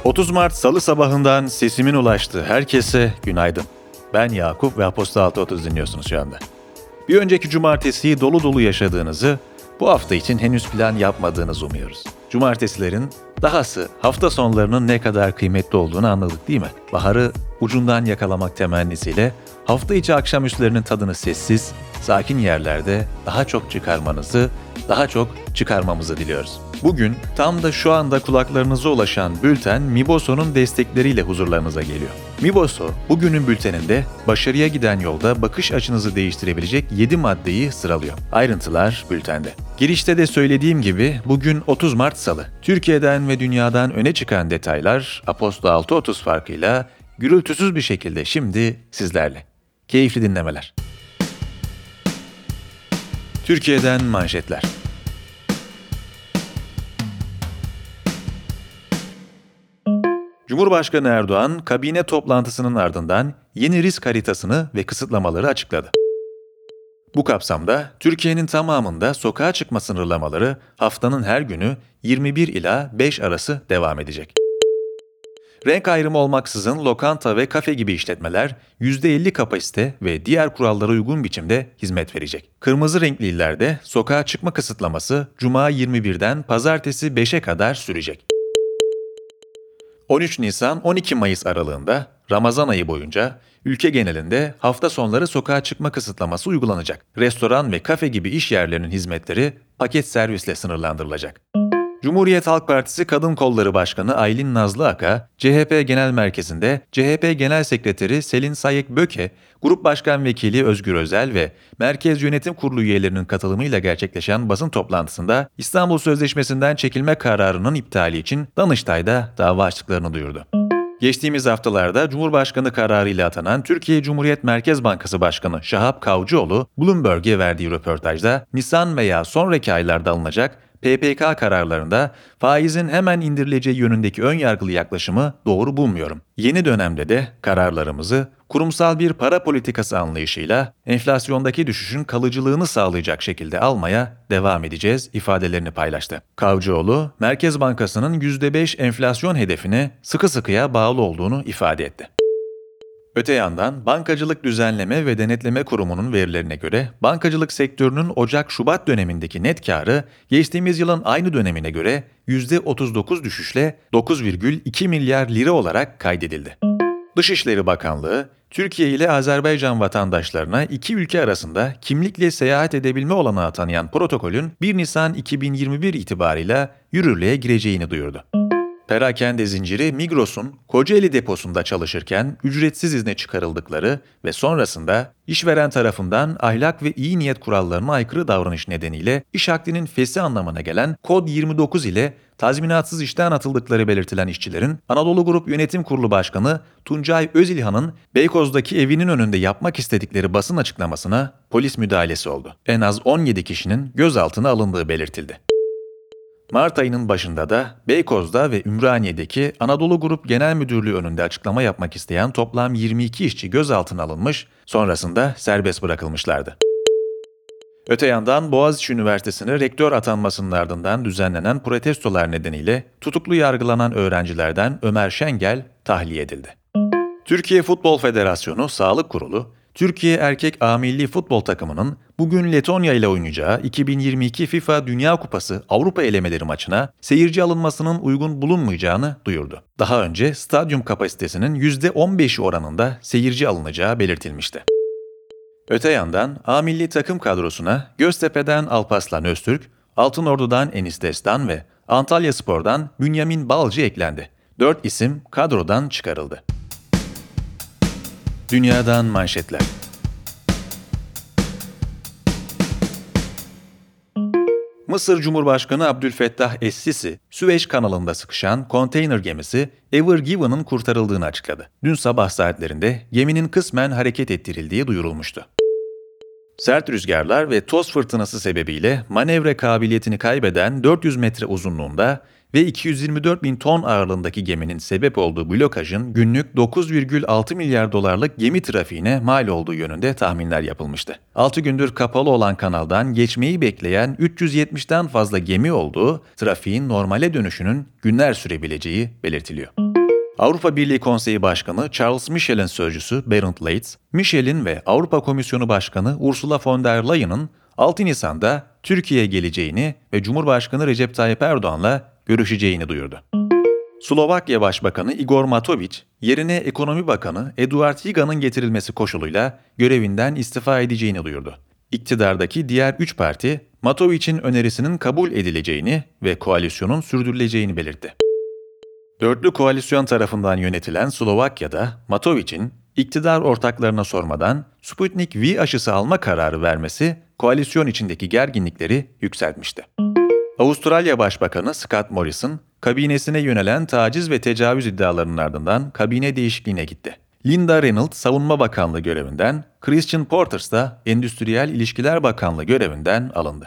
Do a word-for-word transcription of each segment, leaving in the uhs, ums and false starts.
otuz Mart Salı sabahından sesimin ulaştığı herkese günaydın. Ben Yakup ve Apostol altı otuz dinliyorsunuz şu anda. Bir önceki cumartesiyi dolu dolu yaşadığınızı, bu hafta için henüz plan yapmadığınızı umuyoruz. Cumartesilerin, dahası hafta sonlarının ne kadar kıymetli olduğunu anladık değil mi? Baharı ucundan yakalamak temennisiyle hafta içi akşamüstlerinin tadını sessiz, sakin yerlerde daha çok çıkarmanızı, daha çok çıkarmamızı diliyoruz. Bugün tam da şu anda kulaklarınıza ulaşan bülten Miboso'nun destekleriyle huzurlarınıza geliyor. Miboso, bugünün bülteninde başarıya giden yolda bakış açınızı değiştirebilecek yedi maddeyi sıralıyor. Ayrıntılar bültende. Girişte de söylediğim gibi bugün otuz Mart Salı. Türkiye'den ve dünyadan öne çıkan detaylar Apostol altı otuz farkıyla gürültüsüz bir şekilde şimdi sizlerle. Keyifli dinlemeler. Türkiye'den manşetler. Cumhurbaşkanı Erdoğan, kabine toplantısının ardından yeni risk haritasını ve kısıtlamaları açıkladı. Bu kapsamda Türkiye'nin tamamında sokağa çıkma sınırlamaları haftanın her günü yirmi bir ila beş arası devam edecek. Renk ayrımı olmaksızın lokanta ve kafe gibi işletmeler yüzde elli kapasite ve diğer kurallara uygun biçimde hizmet verecek. Kırmızı renkli illerde sokağa çıkma kısıtlaması Cuma yirmi birden Pazartesi beşe kadar sürecek. on üç Nisan on iki Mayıs aralığında Ramazan ayı boyunca ülke genelinde hafta sonları sokağa çıkma kısıtlaması uygulanacak. Restoran ve kafe gibi iş yerlerinin hizmetleri paket servisle sınırlandırılacak. Cumhuriyet Halk Partisi Kadın Kolları Başkanı Aylin Nazlı Aka, C H P Genel Merkezi'nde C H P Genel Sekreteri Selin Sayek Böke, Grup Başkan Vekili Özgür Özel ve Merkez Yönetim Kurulu üyelerinin katılımıyla gerçekleşen basın toplantısında İstanbul Sözleşmesi'nden çekilme kararının iptali için Danıştay'da dava açtıklarını duyurdu. Geçtiğimiz haftalarda Cumhurbaşkanı kararıyla atanan Türkiye Cumhuriyet Merkez Bankası Başkanı Şahap Kavcıoğlu, Bloomberg'e verdiği röportajda Nisan veya sonraki aylarda alınacak P P K kararlarında faizin hemen indirileceği yönündeki önyargılı yaklaşımı doğru bulmuyorum. Yeni dönemde de kararlarımızı kurumsal bir para politikası anlayışıyla enflasyondaki düşüşün kalıcılığını sağlayacak şekilde almaya devam edeceğiz ifadelerini paylaştı. Kavcıoğlu, Merkez Bankası'nın yüzde beş enflasyon hedefine sıkı sıkıya bağlı olduğunu ifade etti. Öte yandan Bankacılık Düzenleme ve Denetleme Kurumu'nun verilerine göre bankacılık sektörünün Ocak-Şubat dönemindeki net karı geçtiğimiz yılın aynı dönemine göre yüzde otuz dokuz düşüşle dokuz virgül iki milyar lira olarak kaydedildi. Dışişleri Bakanlığı, Türkiye ile Azerbaycan vatandaşlarına iki ülke arasında kimlikle seyahat edebilme olanağı tanıyan protokolün bir Nisan iki bin yirmi bir itibarıyla yürürlüğe gireceğini duyurdu. Perakende zinciri Migros'un Kocaeli deposunda çalışırken ücretsiz izne çıkarıldıkları ve sonrasında işveren tarafından ahlak ve iyi niyet kurallarına aykırı davranış nedeniyle iş akdinin fesi anlamına gelen Kod yirmi dokuz ile tazminatsız işten atıldıkları belirtilen işçilerin Anadolu Grup Yönetim Kurulu Başkanı Tuncay Özilhan'ın Beykoz'daki evinin önünde yapmak istedikleri basın açıklamasına polis müdahalesi oldu. En az on yedi kişinin gözaltına alındığı belirtildi. Mart ayının başında da Beykoz'da ve Ümraniye'deki Anadolu Grup Genel Müdürlüğü önünde açıklama yapmak isteyen toplam yirmi iki işçi gözaltına alınmış, sonrasında serbest bırakılmışlardı. Öte yandan Boğaziçi Üniversitesi'ne rektör atanmasının ardından düzenlenen protestolar nedeniyle tutuklu yargılanan öğrencilerden Ömer Şengel tahliye edildi. Türkiye Futbol Federasyonu Sağlık Kurulu, Türkiye Erkek A Milli Futbol takımının bugün Letonya ile oynayacağı iki bin yirmi iki FIFA Dünya Kupası Avrupa elemeleri maçına seyirci alınmasının uygun bulunmayacağını duyurdu. Daha önce stadyum kapasitesinin yüzde on beşi oranında seyirci alınacağı belirtilmişti. Öte yandan A Milli takım kadrosuna Göztepe'den Alparslan Öztürk, Altınordu'dan Enis Destan ve Antalyaspor'dan Bünyamin Balcı eklendi. Dört isim kadrodan çıkarıldı. Dünyadan manşetler. Mısır Cumhurbaşkanı Abdülfettah Es-Sisi, Süveyş kanalında sıkışan konteyner gemisi Ever Given'ın kurtarıldığını açıkladı. Dün sabah saatlerinde geminin kısmen hareket ettirildiği duyurulmuştu. Sert rüzgarlar ve toz fırtınası sebebiyle manevra kabiliyetini kaybeden dört yüz metre uzunluğunda ve iki yüz yirmi dört bin ton ağırlığındaki geminin sebep olduğu blokajın günlük dokuz virgül altı milyar dolarlık gemi trafiğine mal olduğu yönünde tahminler yapılmıştı. altı gündür kapalı olan kanaldan geçmeyi bekleyen üç yüz yetmişten fazla gemi olduğu, trafiğin normale dönüşünün günler sürebileceği belirtiliyor. Avrupa Birliği Konseyi Başkanı Charles Michel'in sözcüsü Bernd Leitz, Michel'in ve Avrupa Komisyonu Başkanı Ursula von der Leyen'ın altı Nisan'da Türkiye'ye geleceğini ve Cumhurbaşkanı Recep Tayyip Erdoğan'la görüşeceğini duyurdu. Slovakya Başbakanı Igor Matović, yerine Ekonomi Bakanı Eduard Higa'nın getirilmesi koşuluyla görevinden istifa edeceğini duyurdu. İktidardaki diğer üç parti, Matović'in önerisinin kabul edileceğini ve koalisyonun sürdürüleceğini belirtti. Dörtlü koalisyon tarafından yönetilen Slovakya'da Matović'in iktidar ortaklarına sormadan Sputnik V aşısı alma kararı vermesi koalisyon içindeki gerginlikleri yükseltmişti. Avustralya Başbakanı Scott Morrison, kabinesine yönelen taciz ve tecavüz iddialarının ardından kabine değişikliğine gitti. Linda Reynolds Savunma Bakanlığı görevinden, Christian Porters da Endüstriyel İlişkiler Bakanlığı görevinden alındı.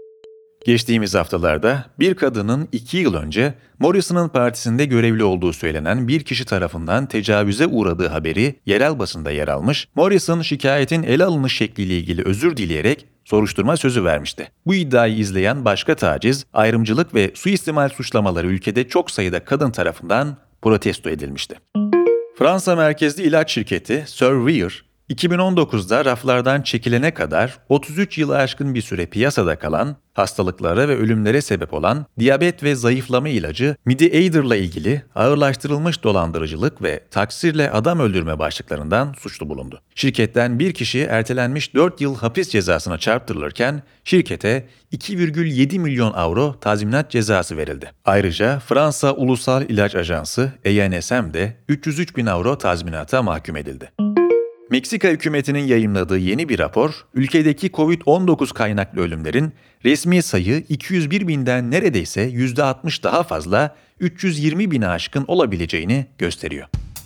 Geçtiğimiz haftalarda bir kadının iki yıl önce Morrison'ın partisinde görevli olduğu söylenen bir kişi tarafından tecavüze uğradığı haberi yerel basında yer almış, Morrison şikayetin ele alınış şekliyle ilgili özür dileyerek soruşturma sözü vermişti. Bu iddiayı izleyen başka taciz, ayrımcılık ve suistimal suçlamaları ülkede çok sayıda kadın tarafından protesto edilmişti. Fransa merkezli ilaç şirketi Servier, iki bin on dokuzda raflardan çekilene kadar otuz üç yılı aşkın bir süre piyasada kalan, hastalıklara ve ölümlere sebep olan diyabet ve zayıflama ilacı Mediator'la ilgili ağırlaştırılmış dolandırıcılık ve taksirle adam öldürme başlıklarından suçlu bulundu. Şirketten bir kişi ertelenmiş dört yıl hapis cezasına çarptırılırken şirkete iki virgül yedi milyon avro tazminat cezası verildi. Ayrıca Fransa Ulusal İlaç Ajansı E N S M de üç yüz üç bin avro tazminata mahkum edildi. Meksika hükümetinin yayımladığı yeni bir rapor, ülkedeki kovid on dokuz kaynaklı ölümlerin resmi sayı iki yüz bir binden neredeyse yüzde altmış daha fazla üç yüz yirmi bine aşkın olabileceğini gösteriyor.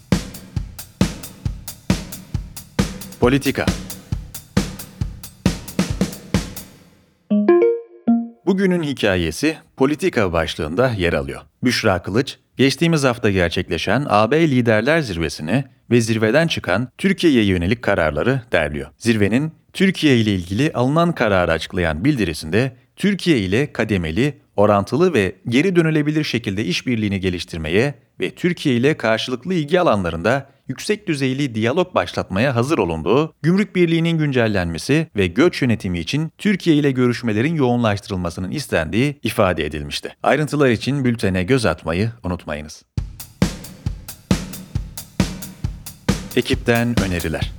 Politika. Bugünün hikayesi Politika başlığında yer alıyor. Büşra Kılıç, geçtiğimiz hafta gerçekleşen A B Liderler Zirvesi'ni ve zirveden çıkan Türkiye'ye yönelik kararları derliyor. Zirvenin Türkiye ile ilgili alınan kararı açıklayan bildirisinde Türkiye ile kademeli, orantılı ve geri dönülebilir şekilde işbirliğini geliştirmeye ve Türkiye ile karşılıklı ilgi alanlarında yüksek düzeyli diyalog başlatmaya hazır olunduğu, gümrük birliğinin güncellenmesi ve göç yönetimi için Türkiye ile görüşmelerin yoğunlaştırılmasının istendiği ifade edilmişti. Ayrıntılar için bültene göz atmayı unutmayınız. Ekipten öneriler.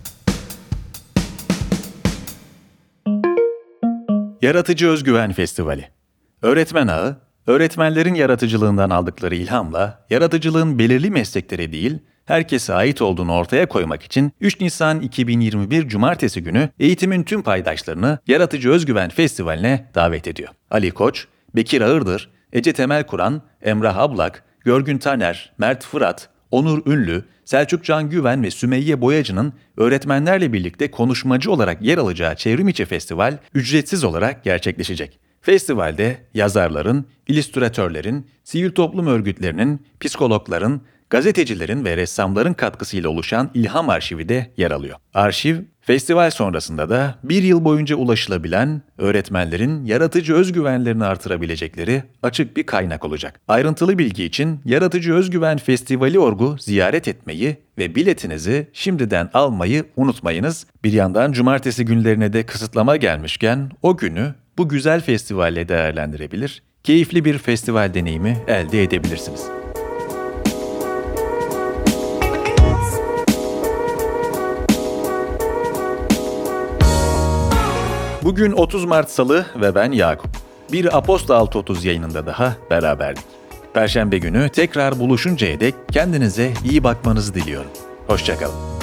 Yaratıcı Özgüven Festivali. Öğretmen Ağı, öğretmenlerin yaratıcılığından aldıkları ilhamla, yaratıcılığın belirli mesleklere değil, herkese ait olduğunu ortaya koymak için üç Nisan iki bin yirmi bir Cumartesi günü eğitimin tüm paydaşlarını Yaratıcı Özgüven Festivali'ne davet ediyor. Ali Koç, Bekir Ağırdır, Ece Temel Kur'an, Emrah Ablak, Görgün Taner, Mert Fırat, Onur Ünlü, Selçuk Can Güven ve Sümeyye Boyacı'nın öğretmenlerle birlikte konuşmacı olarak yer alacağı çevrimiçi festival ücretsiz olarak gerçekleşecek. Festivalde yazarların, illüstratörlerin, sivil toplum örgütlerinin, psikologların, gazetecilerin ve ressamların katkısıyla oluşan İlham Arşivi de yer alıyor. Arşiv, festival sonrasında da bir yıl boyunca ulaşılabilen, öğretmenlerin yaratıcı özgüvenlerini artırabilecekleri açık bir kaynak olacak. Ayrıntılı bilgi için Yaratıcı Özgüven Festivali nokta org'u ziyaret etmeyi ve biletinizi şimdiden almayı unutmayınız. Bir yandan cumartesi günlerine de kısıtlama gelmişken o günü bu güzel festivalle değerlendirebilir, keyifli bir festival deneyimi elde edebilirsiniz. Bugün otuz Mart Salı ve ben Yakup. Bir Aposta altı otuz yayınında daha beraberdik. Perşembe günü tekrar buluşuncaya dek kendinize iyi bakmanızı diliyorum. Hoşça kalın.